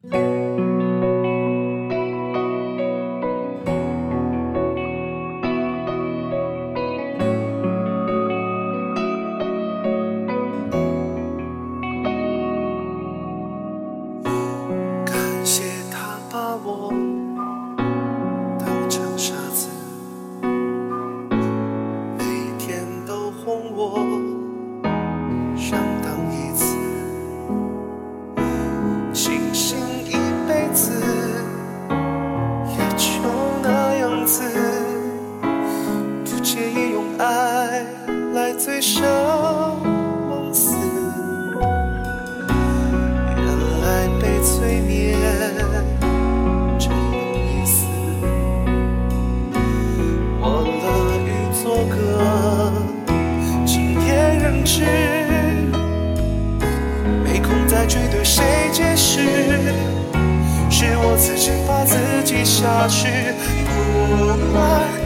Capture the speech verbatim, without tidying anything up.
感谢他把我当成傻子，每天都哄我上当一次，庆幸一辈子也就那样子，不介意用爱来醉生梦死。原来被催眠真有意思，我乐于做个青年人质，没空再去对谁解释，是我自己把自己挟持，不怪